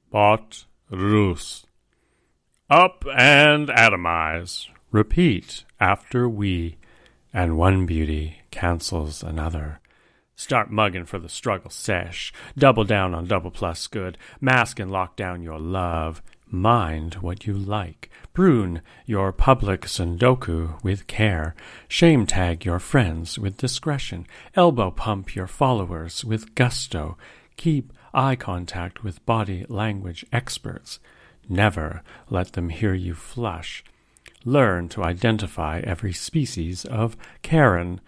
Pot Rus. Up and atomize. Repeat after we, and one beauty cancels another. Start mugging for the struggle sesh. Double down on double plus good. Mask and lock down your love. Mind what you like. Prune your public Sudoku with care. Shame tag your friends with discretion. Elbow pump your followers with gusto. Keep eye contact with body language experts. Never let them hear you flush. Learn to identify every species of Karen.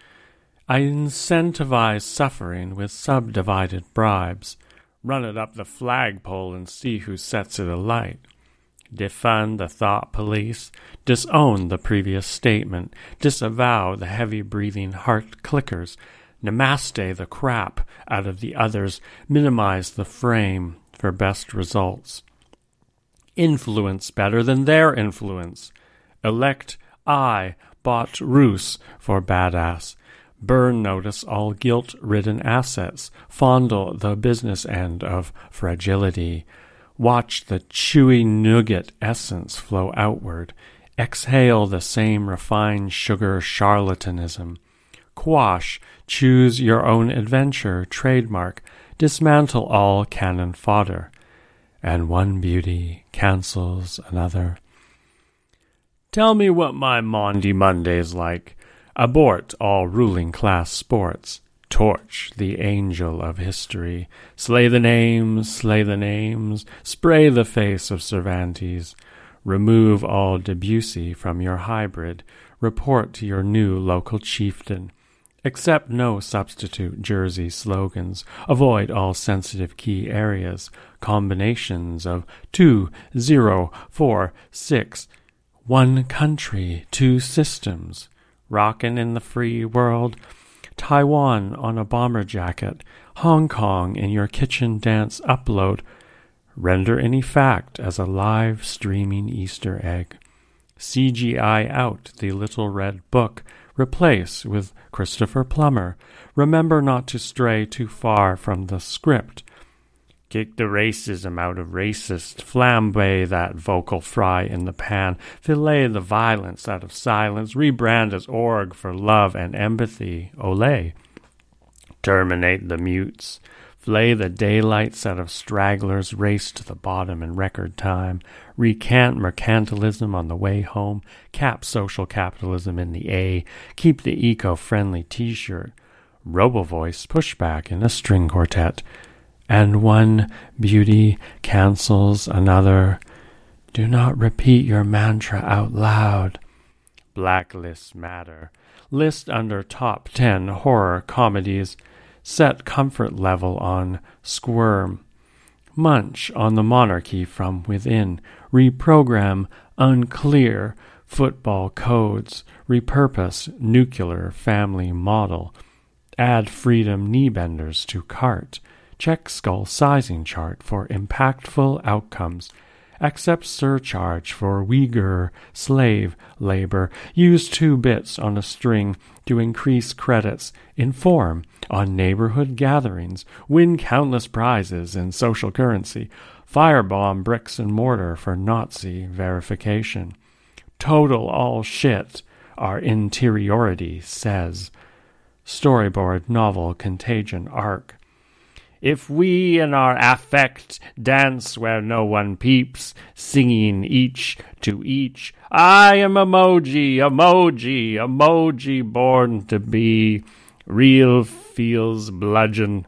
Incentivize suffering with subdivided bribes. Run it up the flagpole and see who sets it alight. Defund the thought police. Disown the previous statement. Disavow the heavy-breathing heart clickers. Namaste the crap out of the others. Minimize the frame for best results. Influence better than their influence. Elect I, bought Rus for badass. Burn notice all guilt-ridden assets. Fondle the business end of fragility. Watch the chewy nougat essence flow outward. Exhale the same refined sugar charlatanism. Quash, choose your own adventure, trademark. Dismantle all cannon fodder. And one beauty cancels another. Tell me what my Maundy Monday's like. Abort all ruling class sports. Torch the angel of history. Slay the names, spray the face of Cervantes. Remove all Debussy from your hybrid. Report to your new local chieftain. Accept no substitute Jersey slogans. Avoid all sensitive key areas. Combinations of 2, 0, 4, 6. One country, two systems. Rockin' in the free world. Taiwan on a bomber jacket. Hong Kong in your kitchen dance upload. Render any fact as a live streaming Easter egg. CGI out the little red book. Replace with Christopher Plummer. Remember not to stray too far from the script. Kick the racism out of racist. Flambe that vocal fry in the pan. Fillet the violence out of silence. Rebrand as org for love and empathy. Olay. Terminate the mutes. Flay the daylights out of stragglers. Race to the bottom in record time. Recant mercantilism on the way home. Cap social capitalism in the A. Keep the eco-friendly t-shirt. Robo-voice pushback in a string quartet. And one beauty cancels another. Do not repeat your mantra out loud. Blacklist matter. List under top 10 horror comedies. Set comfort level on Squirm. Munch on the monarchy from within. Reprogram unclear football codes. Repurpose nuclear family model. Add freedom knee benders to cart. Check skull sizing chart for impactful outcomes. Accept surcharge for Uyghur slave labor. Use 2 bits on a string to increase credits. Inform on neighborhood gatherings. Win countless prizes in social currency. Firebomb bricks and mortar for Nazi verification. Total all shit, our interiority says. Storyboard novel Contagion arc. If we in our affect dance where no one peeps, singing each to each, I am emoji, emoji, emoji born to be, real feels bludgeon.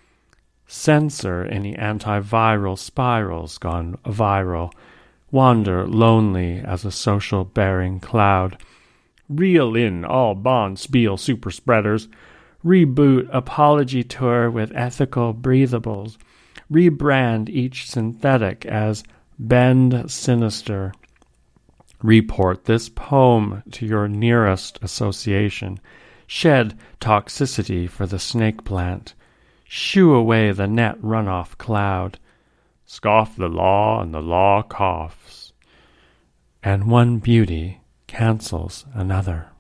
Censor any antiviral spirals gone viral. Wander lonely as a social bearing cloud. Reel in all bond spiel super spreaders. Reboot apology tour with ethical breathables. Rebrand each synthetic as Bend Sinister. Report this poem to your nearest association. Shed toxicity for the snake plant. Shoo away the net runoff cloud. Scoff the law and the law coughs. And one beauty cancels another.